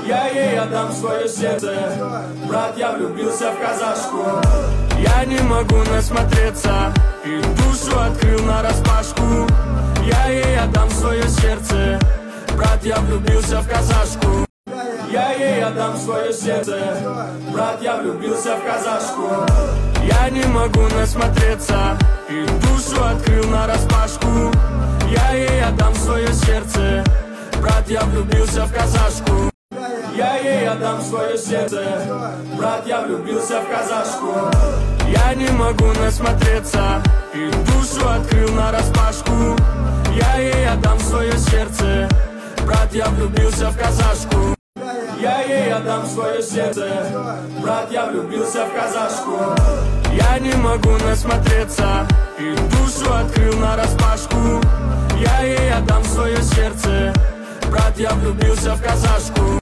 Я ей отдам свое сердце. Брат, я влюбился в казашку. Я не могу насмотреться и душу открыл нараспашку. Я ей отдам свое сердце. Брат, я влюбился в казашку. Я ей отдам свое сердце. Брат, я влюбился в казашку. Я не могу насмотреться и душу открыл нараспашку. Я ей отдам свое сердце. Брат, я влюбился в казашку. Я ей отдам свое сердце. Брат, я влюбился в казашку. Я не могу насмотреться и душу открыл нараспашку. Я ей отдам свое сердце. Брат, я влюбился в казашку. Я ей отдам свое сердце. Брат, я влюбился в казашку. Я не могу насмотреться и душу открыл нараспашку. Я ей отдам свое сердце. Брат, я влюбился в казашку.